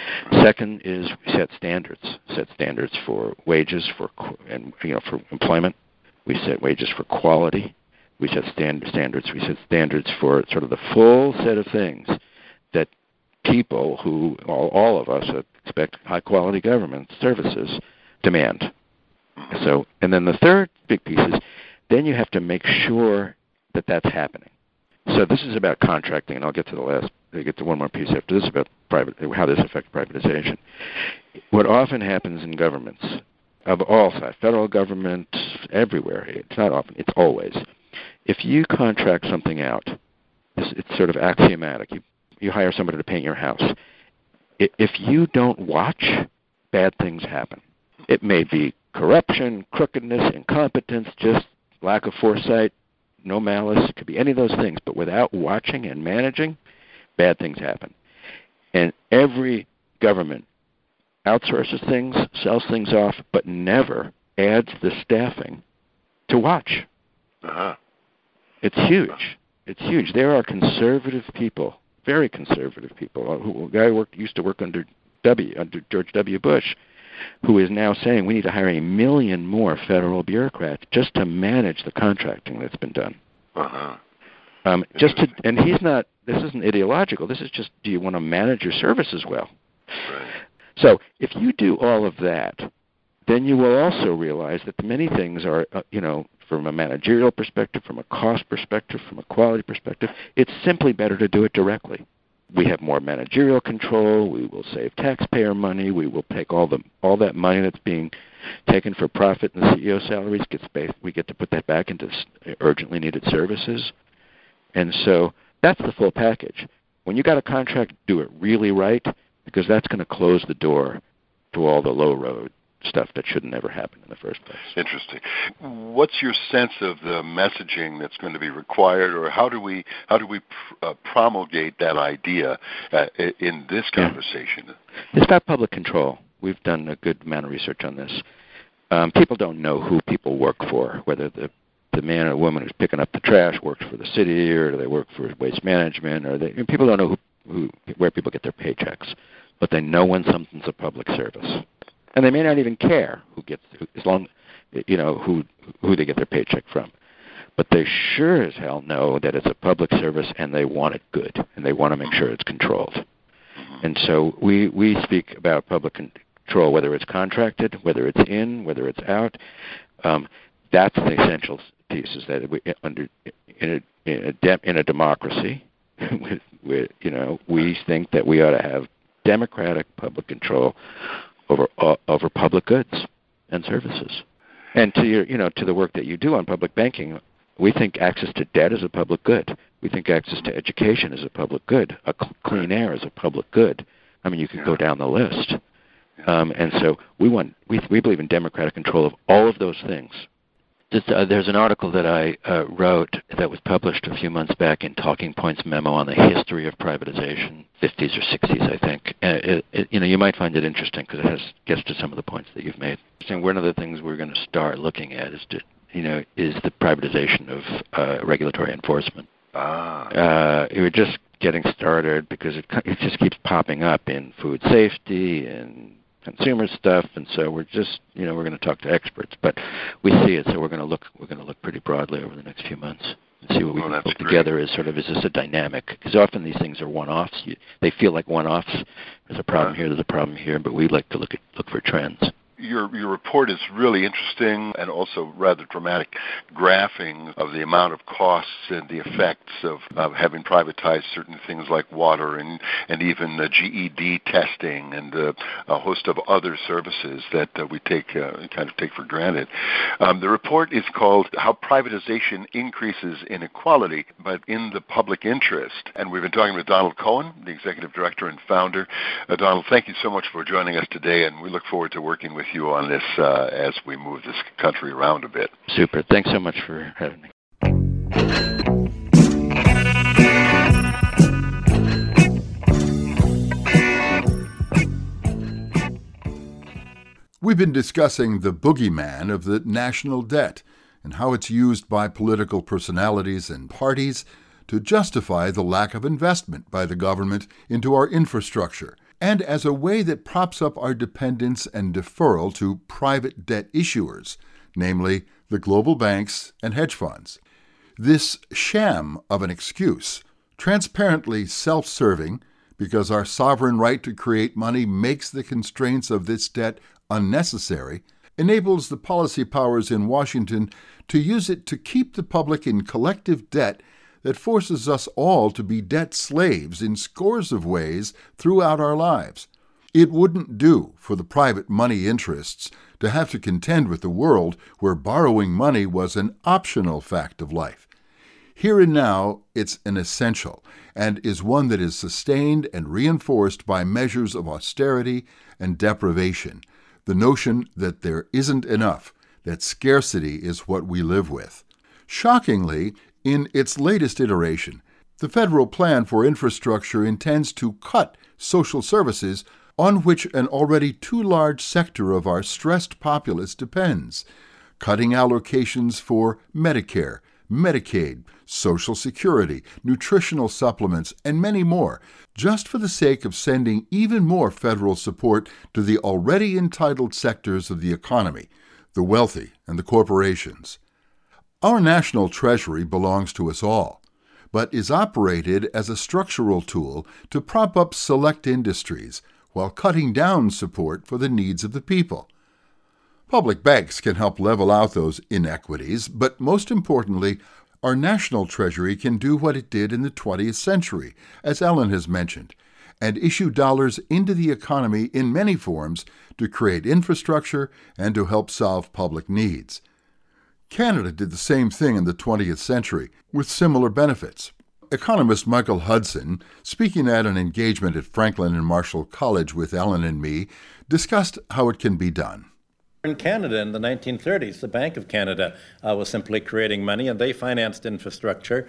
Speaker 4: Second is we set standards. Set standards for wages, for and you know for employment. We set wages for quality. We set stand, standards. We set standards for sort of the full set of things that people who, all, all of us that expect high-quality government services, demand. So, and then the third big piece is then you have to make sure that that's happening. So this is about contracting, and I'll get to the last, I'll get to one more piece after this about private, how this affects privatization. What often happens in governments, of all sides, federal government, everywhere, it's not often, it's always, if you contract something out, it's, it's sort of axiomatic. You, you hire somebody to paint your house. If you don't watch, bad things happen. It may be corruption, crookedness, incompetence, just lack of foresight, no malice. It could be any of those things. But without watching and managing, bad things happen. And every government outsources things, sells things off, but never adds the staffing to watch.
Speaker 5: Uh-huh.
Speaker 4: It's huge. It's huge. There are conservative people, very conservative people. Who, a guy worked used to work under W under George W. Bush, who is now saying we need to hire a million more federal bureaucrats just to manage the contracting that's been done.
Speaker 5: Uh-huh.
Speaker 4: Um, just to, and he's not. This isn't ideological. This is just, do you want to manage your services well?
Speaker 5: Right.
Speaker 4: So if you do all of that, then you will also realize that many things are, uh, you know, from a managerial perspective, from a cost perspective, from a quality perspective, it's simply better to do it directly. We have more managerial control. We will save taxpayer money. We will take all the all that money that's being taken for profit in the C E O salaries gets based, we get to put that back into urgently needed services. And so that's the full package. When you got a contract, do it really right, because that's going to close the door to all the low road stuff that should never happen in the first place.
Speaker 5: Interesting. What's your sense of the messaging that's going to be required, or how do we how do we pr- uh, promulgate that idea uh, in this conversation?
Speaker 4: Yeah. It's about public control. We've done a good amount of research on this. Um, people don't know who people work for, whether the the man or woman who's picking up the trash works for the city, or they work for waste management, or they, people don't know who, who where people get their paychecks, but they know when something's a public service. And they may not even care who gets, who, as long, you know, who who they get their paycheck from. But they sure as hell know that it's a public service, and they want it good, and they want to make sure it's controlled. And so we we speak about public control, whether it's contracted, whether it's in, whether it's out. Um, that's the essential piece. Is that we, under in a in a, de- in a democracy, with, with, you know, we think that we ought to have democratic public control over uh, over public goods and services. And to your, you know, to the work that you do on public banking, we think access to debt is a public good. We think access to education is a public good. A cl- clean air is a public good. I mean, you could go down the list. Um, and so we want we we believe in democratic control of all of those things. Just, uh, there's an article that I uh, wrote that was published a few months back in Talking Points Memo on the history of privatization, fifties or sixties, I think. Uh, it, it, you know, you might find it interesting because it has gets to some of the points that you've made. And one of the things we're going to start looking at is, to, you know, is the privatization of uh, regulatory enforcement.
Speaker 5: Ah.
Speaker 4: Uh, we're just getting started because it it just keeps popping up in food safety and consumer stuff, and so we're just, you know, we're going to talk to experts, but we see it, so we're going to look, we're going to look pretty broadly over the next few months and see what we
Speaker 5: well,
Speaker 4: can put
Speaker 5: great. together.
Speaker 4: Is sort of, is this a dynamic? Because often these things are one-offs. You, they feel like one-offs. There's a problem
Speaker 5: uh,
Speaker 4: here, there's a problem here, but we like to look at look for trends.
Speaker 5: Your your report is really interesting and also rather dramatic, graphing of the amount of costs and the effects of, of having privatized certain things like water and, and even the G E D testing and uh, a host of other services that uh, we take uh, kind of take for granted. Um, the report is called How Privatization Increases Inequality, but in the Public Interest. And we've been talking with Donald Cohen, the Executive Director and Founder. Uh, Donald, thank you so much for joining us today, and we look forward to working with you on this uh, as we move this country around a bit.
Speaker 4: Super. Thanks so much for having me.
Speaker 1: We've been discussing the boogeyman of the national debt and how it's used by political personalities and parties to justify the lack of investment by the government into our infrastructure, and as a way that props up our dependence and deferral to private debt issuers, namely the global banks and hedge funds. This sham of an excuse, transparently self-serving, because our sovereign right to create money makes the constraints of this debt unnecessary, enables the policy powers in Washington to use it to keep the public in collective debt that forces us all to be debt slaves in scores of ways throughout our lives. It wouldn't do for the private money interests to have to contend with a world where borrowing money was an optional fact of life. Here and now, it's an essential, and is one that is sustained and reinforced by measures of austerity and deprivation, the notion that there isn't enough, that scarcity is what we live with. Shockingly, in its latest iteration, the federal plan for infrastructure intends to cut social services on which an already too large sector of our stressed populace depends, cutting allocations for Medicare, Medicaid, Social Security, nutritional supplements, and many more, just for the sake of sending even more federal support to the already entitled sectors of the economy, the wealthy and the corporations. Our national treasury belongs to us all, but is operated as a structural tool to prop up select industries while cutting down support for the needs of the people. Public banks can help level out those inequities, but most importantly, our national treasury can do what it did in the twentieth century, as Ellen has mentioned, and issue dollars into the economy in many forms to create infrastructure and to help solve public needs. Canada did the same thing in the twentieth century, with similar benefits. Economist Michael Hudson, speaking at an engagement at Franklin and Marshall College with Ellen and me, discussed how it can be done.
Speaker 6: In Canada in the nineteen thirties, the Bank of Canada uh, was simply creating money, and they financed infrastructure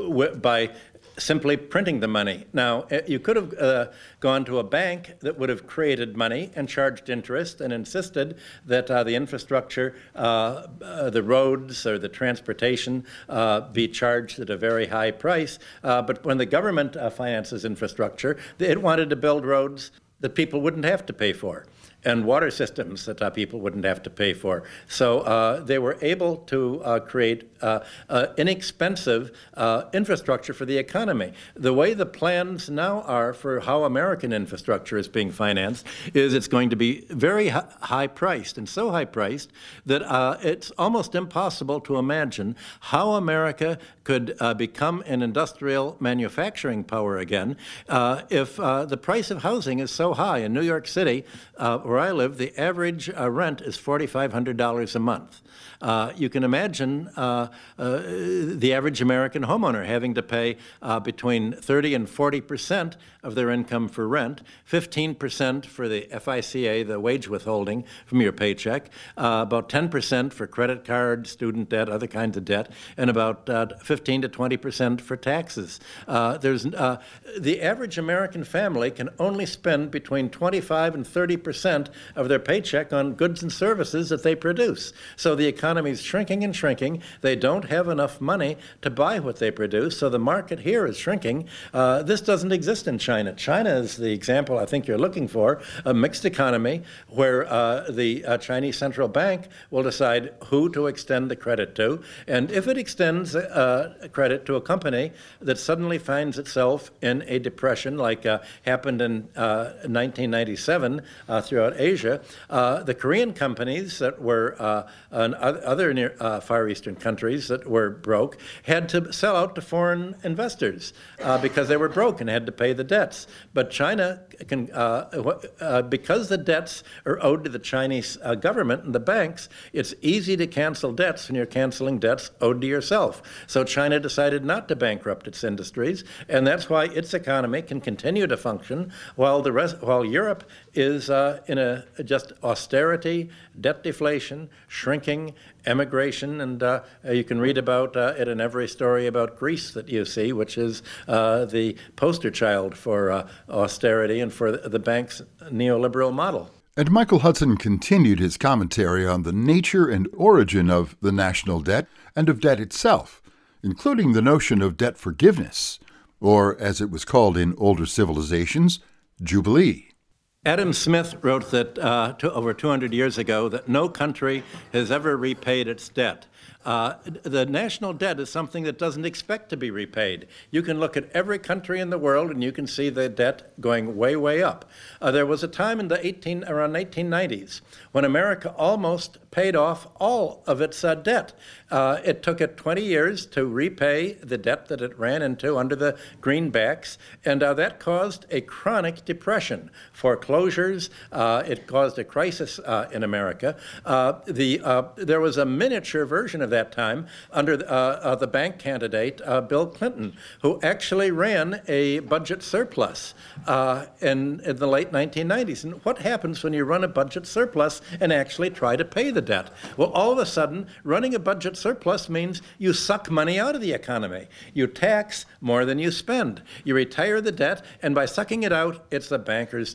Speaker 6: by simply printing the money. Now, you could have uh, gone to a bank that would have created money and charged interest and insisted that uh, the infrastructure, uh, uh, the roads or the transportation uh, be charged at a very high price. Uh, but when the government uh, finances infrastructure, it wanted to build roads that people wouldn't have to pay for, and water systems that uh, people wouldn't have to pay for. So uh, they were able to uh, create uh, uh, inexpensive uh, infrastructure for the economy. The way the plans now are for how American infrastructure is being financed is it's going to be very hi- high-priced, and so high-priced that uh, it's almost impossible to imagine how America could uh, become an industrial manufacturing power again uh, if uh, the price of housing is so high. In New York City, uh, where I live, the average uh, rent is four thousand five hundred dollars a month. Uh, you can imagine uh, uh, the average American homeowner having to pay uh, between thirty and forty percent of their income for rent, fifteen percent for the F I C A, the wage withholding from your paycheck, uh, about ten percent for credit card, student debt, other kinds of debt, and about uh, fifteen to twenty percent for taxes. Uh, there's uh, the average American family can only spend between twenty-five and thirty percent of their paycheck on goods and services that they produce. So the economy is shrinking and shrinking. They don't have enough money to buy what they produce, so the market here is shrinking. Uh, this doesn't exist in China. China is the example I think you're looking for, a mixed economy where uh, the uh, Chinese central bank will decide who to extend the credit to, and if it extends uh, credit to a company that suddenly finds itself in a depression like uh, happened in uh, nineteen ninety-seven uh, throughout Asia, uh, the Korean companies that were uh, an other near, uh, Far Eastern countries that were broke had to sell out to foreign investors uh, because they were broke and had to pay the debts. But China can, uh, uh, because the debts are owed to the Chinese uh, government and the banks, it's easy to cancel debts when you're canceling debts owed to yourself. So China decided not to bankrupt its industries, and that's why its economy can continue to function while the rest, while Europe is uh, in a just austerity, debt deflation, shrinking, emigration, and uh, you can read about uh, it in every story about Greece that you see, which is uh, the poster child for uh, austerity and for the bank's neoliberal model.
Speaker 1: And Michael Hudson continued his commentary on the nature and origin of the national debt and of debt itself, including the notion of debt forgiveness, or as it was called in older civilizations, jubilee.
Speaker 6: Adam Smith wrote that uh, to, over two hundred years ago that no country has ever repaid its debt. Uh, the national debt is something that doesn't expect to be repaid. You can look at every country in the world and you can see the debt going way, way up. Uh, there was a time in the eighteen, around eighteen nineties when America almost paid off all of its uh, debt. Uh, it took it twenty years to repay the debt that it ran into under the greenbacks, and uh, that caused a chronic depression, foreclosures. Uh, it caused a crisis uh, in America. Uh, the, uh, there was a miniature version of that time under the, uh, uh, the bank candidate, uh, Bill Clinton, who actually ran a budget surplus uh, in, in the late nineteen nineties. And what happens when you run a budget surplus and actually try to pay the debt? Well, all of a sudden, running a budget surplus means you suck money out of the economy. You tax more than you spend. You retire the debt, and by sucking it out, it's the banker's dream.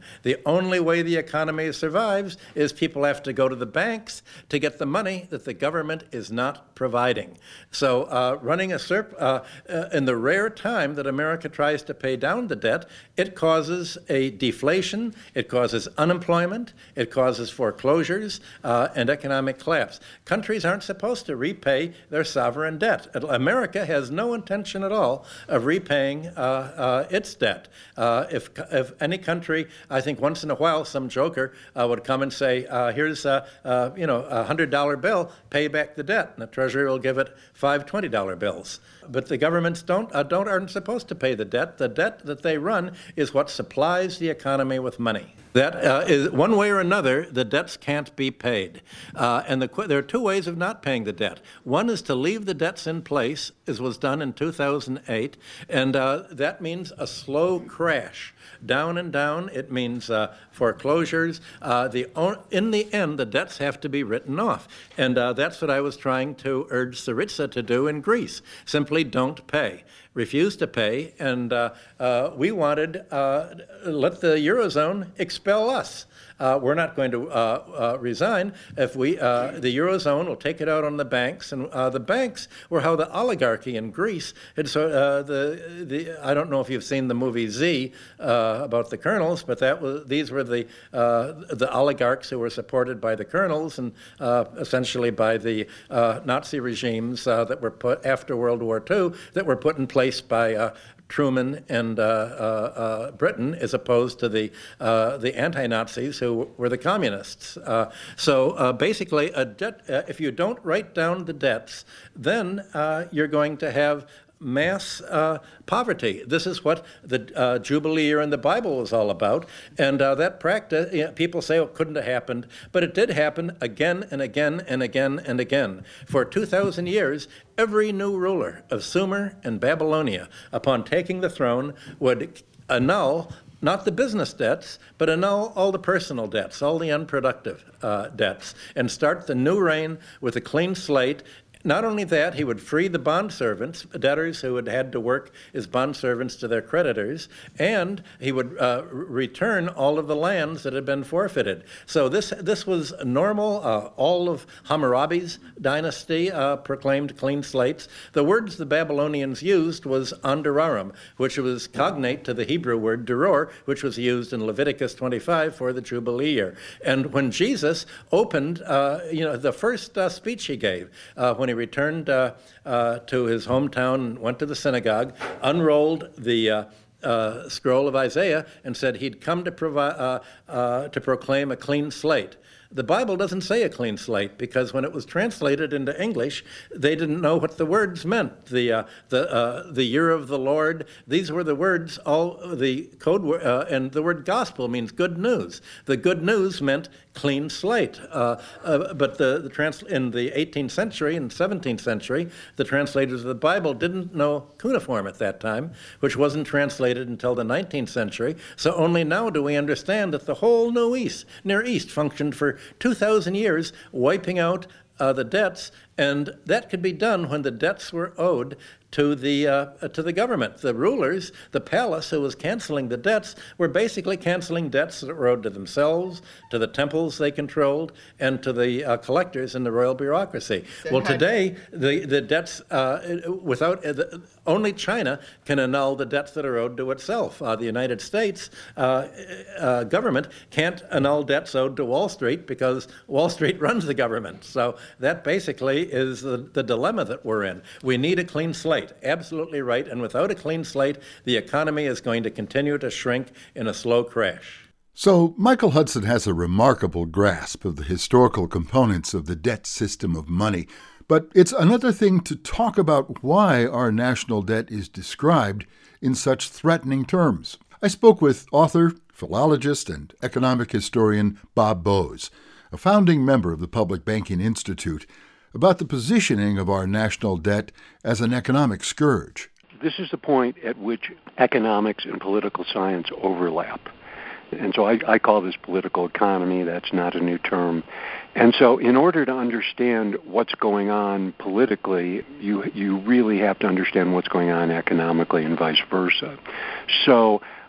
Speaker 6: The only way the economy survives is people have to go to the banks to get the money that the government is not providing. So uh, running a surp, uh, uh, in the rare time that America tries to pay down the debt, it causes a deflation, it causes unemployment, it causes foreclosures, uh, and economic collapse. Countries aren't supposed to repay their sovereign debt. America has no intention at all of repaying uh, uh, its debt. Uh, if, if any country, I think once in a while, some joker uh, would come and say, uh, here's a, uh, you know, a one hundred dollar bill, pay back the debt. And the Treasury will give it five twenty dollar bills. But the governments don't, uh, don't aren't supposed to pay the debt. The debt that they run is what supplies the economy with money. That uh, is, one way or another, the debts can't be paid. Uh, and the, there are two ways of not paying the debt. One is to leave the debts in place, as was done in two thousand eight, and uh, that means a slow crash. Down and down, it means uh, foreclosures. Uh, the, in the end, the debts have to be written off. And uh, that's what I was trying to urge Syriza to do in Greece. Simply don't pay. Refused to pay, and uh, uh, we wanted uh, let the Eurozone expel us. Uh, we're not going to uh, uh, resign if we, uh, the Eurozone will take it out on the banks, and uh, the banks were how the oligarchy in Greece, and so uh, the, the, I don't know if you've seen the movie Z uh, about the colonels, but that was, these were the, uh, the oligarchs who were supported by the colonels and uh, essentially by the uh, Nazi regimes uh, that were put after World War Two, that were put in place by uh, Truman and uh, uh, uh, Britain, as opposed to the uh, the anti-Nazis who were the communists. Uh, so uh, basically, a debt, uh, if you don't write down the debts, then uh, you're going to have mass uh, poverty. This is what the uh, Jubilee year in the Bible was all about. And uh, that practice, you know, people say, oh, it couldn't have happened, but it did happen again and again and again and again. For two thousand years, every new ruler of Sumer and Babylonia, upon taking the throne, would annul not the business debts, but annul all the personal debts, all the unproductive uh, debts, and start the new reign with a clean slate. Not only that, he would free the bond servants, debtors who had had to work as bond servants to their creditors, and he would uh, return all of the lands that had been forfeited. So this this was normal. Uh, all of Hammurabi's dynasty uh, proclaimed clean slates. The words the Babylonians used was Anduraram, which was cognate to the Hebrew word duror, which was used in Leviticus twenty-five for the Jubilee year. And when Jesus opened, uh, you know, the first uh, speech he gave uh, when he returned uh, uh, to his hometown and went to the synagogue, unrolled the uh, uh, scroll of Isaiah and said he'd come to, provi- uh, uh, to proclaim a clean slate. The Bible doesn't say a clean slate, because when it was translated into English, they didn't know what the words meant. The uh, the uh, the year of the Lord. These were the words. All the code word, uh, and the word gospel means good news. The good news meant clean slate. Uh, uh, but the the trans in the eighteenth century and seventeenth century, the translators of the Bible didn't know cuneiform at that time, which wasn't translated until the nineteenth century. So only now do we understand that the whole New East, Near East, functioned for two thousand years, wiping out uh, the debts, and that could be done when the debts were owed to the uh, to the government. The rulers, the palace who was canceling the debts, were basically canceling debts that were owed to themselves, to the temples they controlled, and to the uh, collectors in the royal bureaucracy. So well, today, the, the debts, uh, without, uh, the, only China can annul the debts that are owed to itself. Uh, the United States uh, uh, government can't annul debts owed to Wall Street, because Wall Street runs the government. So that basically is the, the dilemma that we're in. We need a clean slate. Absolutely right. And without a clean slate, the economy is going to continue to shrink in a slow crash.
Speaker 1: So Michael Hudson has a remarkable grasp of the historical components of the debt system of money. But it's another thing to talk about why our national debt is described in such threatening terms. I spoke with author, philologist, and economic historian Bob Bowes, a founding member of the Public Banking Institute, about the positioning of our national debt as an economic scourge.
Speaker 7: This is the point at which economics and political science overlap. And so I, I call this political economy. That's not a new term. And so in order to understand what's going on politically, you you really have to understand what's going on economically and vice versa. So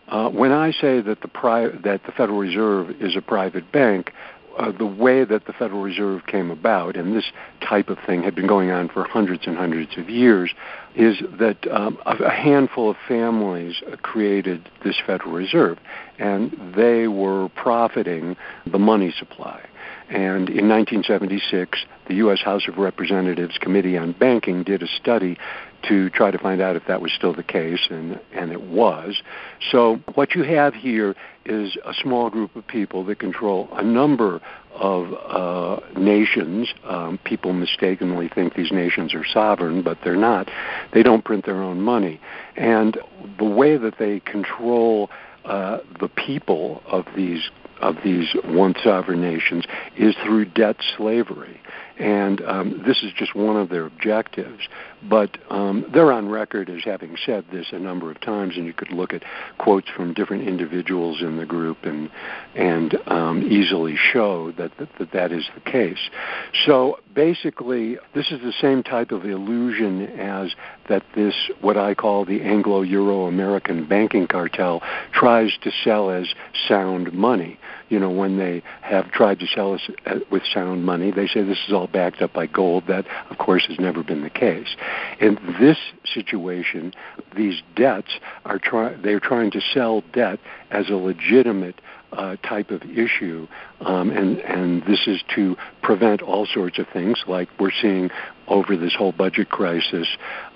Speaker 7: Uh, when I say that the pri- that the Federal Reserve is a private bank, uh, the way that the Federal Reserve came about, and this type of thing had been going on for hundreds and hundreds of years, is that um, a, a handful of families uh, created this Federal Reserve, and they were profiting the money supply. And in nineteen seventy-six, the U S House of Representatives Committee on Banking did a study to try to find out if that was still the case, and, and it was. So what you have here is a small group of people that control a number of uh, nations. Um, people mistakenly think these nations are sovereign, but they're not. They don't print their own money. And the way that they control uh, the people of these of these once sovereign nations is through debt slavery. And um, this is just one of their objectives. But um, they're on record as having said this a number of times, and you could look at quotes from different individuals in the group and and um, easily show that, that that that is the case. So basically, this is the same type of illusion as that this, what I call the Anglo-Euro-American banking cartel, tries to sell as sound money. You know, when they have tried to sell us with sound money, they say this is all backed up by gold. That, of course, has never been the case. In this situation, these debts are try- they're trying to sell debt as a legitimate uh, type of issue, um, and, and this is to prevent all sorts of things like we're seeing over this whole budget crisis,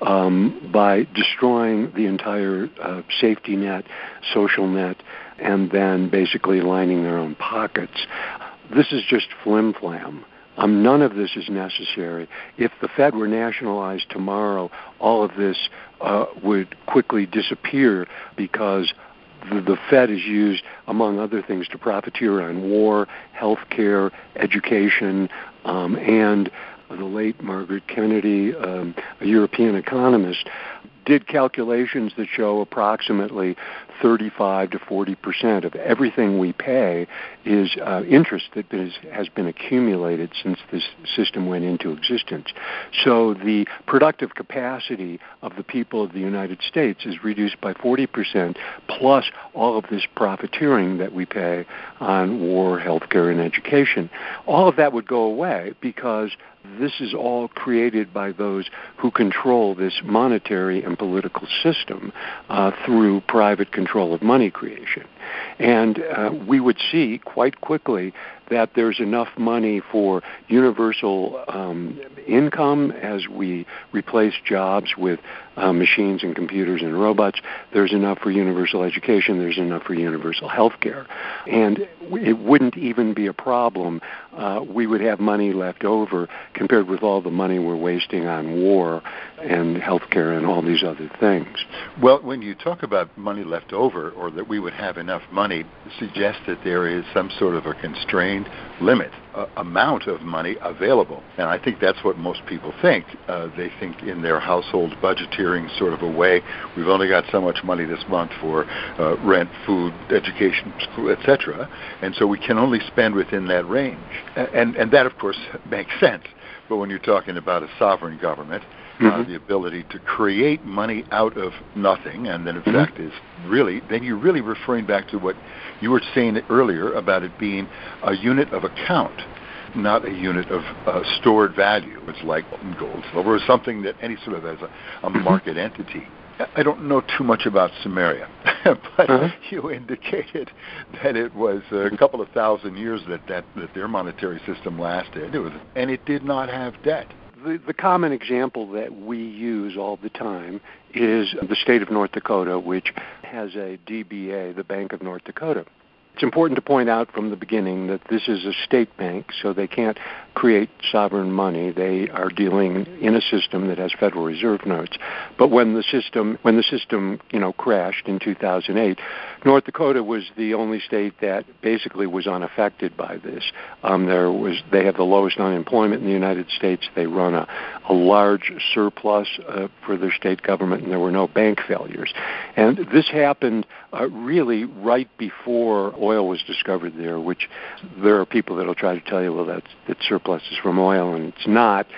Speaker 7: um, by destroying the entire uh, safety net, social net, and then basically lining their own pockets. This is just flim-flam. Um, none of this is necessary. If the Fed were nationalized tomorrow, all of this uh, would quickly disappear because the, the Fed is used, among other things, to profiteer on war, health care, education, um, and the late Margaret Kennedy, um, a European economist, did calculations that show approximately thirty-five to forty percent of everything we pay is uh, interest that is, has been accumulated since this system went into existence. So the productive capacity of the people of the United States is reduced by forty percent, plus all of this profiteering that we pay on war, healthcare, and education. All of that would go away because this is all created by those who control this monetary and political system uh, through private control of money creation. And uh, we would see quite quickly that there's enough money for universal um, income as we replace jobs with uh, machines and computers and robots. There's enough for universal education. There's enough for universal health care. And it wouldn't even be a problem. Uh, we would have money left over compared with all the money we're wasting on war and health care and all these other things.
Speaker 2: Well, when you talk about money left over, or that we would have enough money, suggests that there is some sort of a constrained limit, uh, amount of money available. And I think that's what most people think. Uh, they think in their household budgeteering sort of a way, we've only got so much money this month for uh, rent, food, education, school, et cetera, and so we can only spend within that range. And, and that, of course, makes sense. But when you're talking about a sovereign government, Uh, mm-hmm. the ability to create money out of nothing, and then in mm-hmm. fact is really, then you're really referring back to what you were saying earlier about it being a unit of account, not a unit of uh, stored value. It's like gold, silver, or something that any sort of as a, a market entity. I don't know too much about Sumeria, but uh-huh. you indicated that it was a couple of thousand years that, that, that their monetary system lasted, it was, and it did not have debt.
Speaker 7: The, the common example that we use all the time is the state of North Dakota, which has a D B A, the Bank of North Dakota. It's important to point out from the beginning that this is a state bank, so they can't create sovereign money. They are dealing in a system that has Federal Reserve notes. But when the system, when the system, you know, crashed in two thousand eight, North Dakota was the only state that basically was unaffected by this. Um, there was, they have the lowest unemployment in the United States. They run a, a large surplus uh, for their state government, and there were no bank failures. And this happened uh, really right before oil was discovered there, which there are people that will try to tell you, well, that's, that surplus is from oil, and it's not.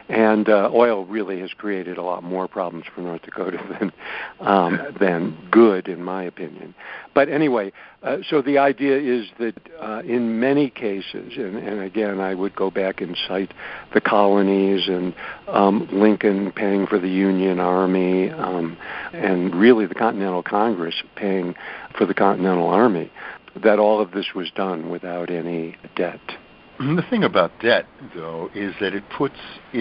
Speaker 7: And uh, oil really has created a lot more problems for North Dakota than um, than good, in my opinion. But anyway, uh, so the idea is that uh, in many cases, and, and again, I would go back and cite the colonies and um, Lincoln paying for the Union Army, um, and really the Continental Congress paying for the Continental Army, that all of this was done without any debt.
Speaker 2: The thing about debt, though, is that it puts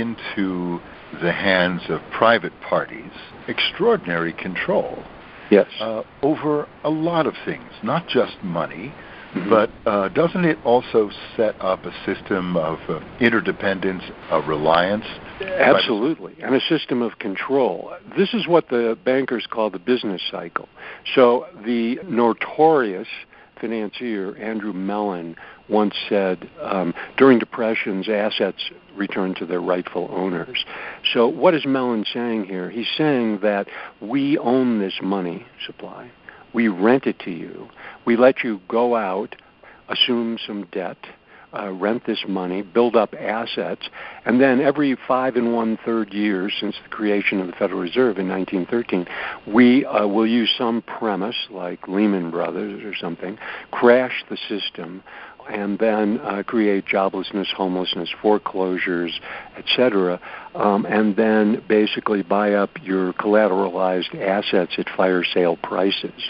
Speaker 2: into the hands of private parties extraordinary control.
Speaker 7: Yes.
Speaker 2: Uh, over a lot of things, not just money,
Speaker 7: mm-hmm.
Speaker 2: but uh, doesn't it also set up a system of uh, interdependence, of reliance?
Speaker 7: Absolutely, and a system of control. This is what the bankers call the business cycle. So the notorious financier Andrew Mellon once said, um, during depressions, assets return to their rightful owners. So what is Mellon saying here? He's saying that we own this money supply. We rent it to you. We let you go out, assume some debt, uh, rent this money, build up assets, and then every five and one-third years since the creation of the Federal Reserve in nineteen thirteen, we uh, will use some premise, like Lehman Brothers or something, crash the system, and then uh, create joblessness, homelessness, foreclosures, et cetera, um, and then basically buy up your collateralized assets at fire sale prices.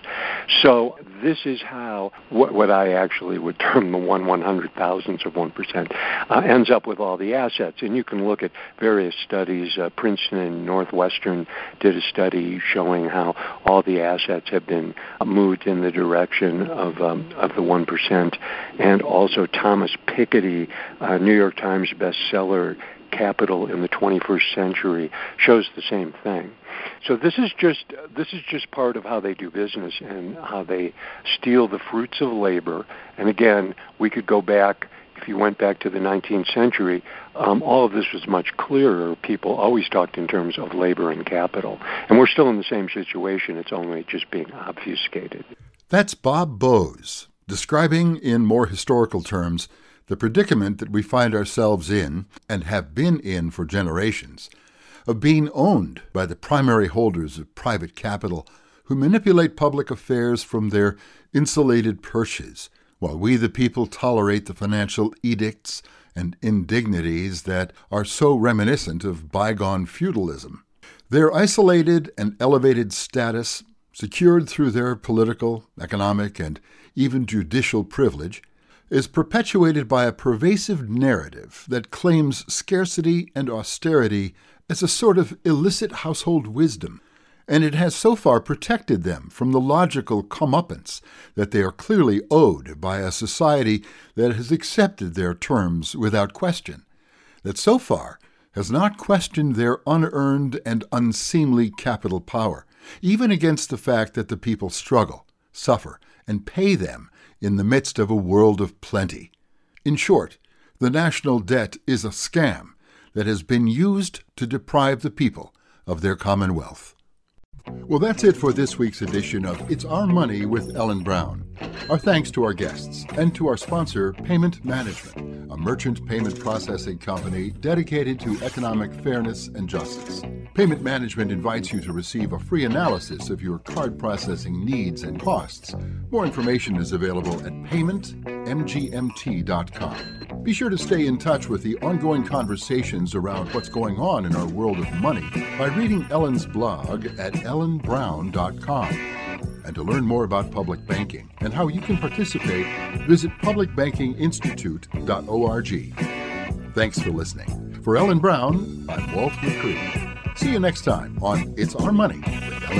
Speaker 7: So this is how what, what I actually would term the one one hundred thousandths of one percent uh, ends up with all the assets. And you can look at various studies. Uh, Princeton and Northwestern did a study showing how all the assets have been moved in the direction of um, of the one percent. And also Thomas Piketty, uh, New York Times bestseller, Capital in the twenty-first Century, shows the same thing. So this is just this is just part of how they do business and how they steal the fruits of labor. And again, we could go back, if you went back to the nineteenth century, um, all of this was much clearer. People always talked in terms of labor and capital. And we're still in the same situation. It's only just being obfuscated.
Speaker 1: That's Bob Bose, describing in more historical terms the predicament that we find ourselves in, and have been in for generations, of being owned by the primary holders of private capital who manipulate public affairs from their insulated perches, while we the people tolerate the financial edicts and indignities that are so reminiscent of bygone feudalism. Their isolated and elevated status, secured through their political, economic, and even judicial privilege, is perpetuated by a pervasive narrative that claims scarcity and austerity as a sort of illicit household wisdom, and it has so far protected them from the logical comeuppance that they are clearly owed by a society that has accepted their terms without question, that so far has not questioned their unearned and unseemly capital power, even against the fact that the people struggle, suffer, and pay them in the midst of a world of plenty. In short, the national debt is a scam that has been used to deprive the people of their commonwealth. Well, that's it for this week's edition of It's Our Money with Ellen Brown. Our thanks to our guests and to our sponsor, Payment Management, a merchant payment processing company dedicated to economic fairness and justice. Payment Management invites you to receive a free analysis of your card processing needs and costs. More information is available at payment m g m t dot com. Be sure to stay in touch with the ongoing conversations around what's going on in our world of money by reading Ellen's blog at ellen brown dot com. And to learn more about public banking and how you can participate, visit public banking institute dot org. Thanks for listening. For Ellen Brown, I'm Walt McCree. See you next time on It's Our Money with Ellen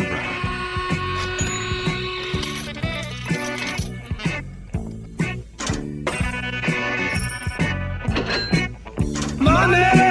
Speaker 1: Brown.
Speaker 8: Money!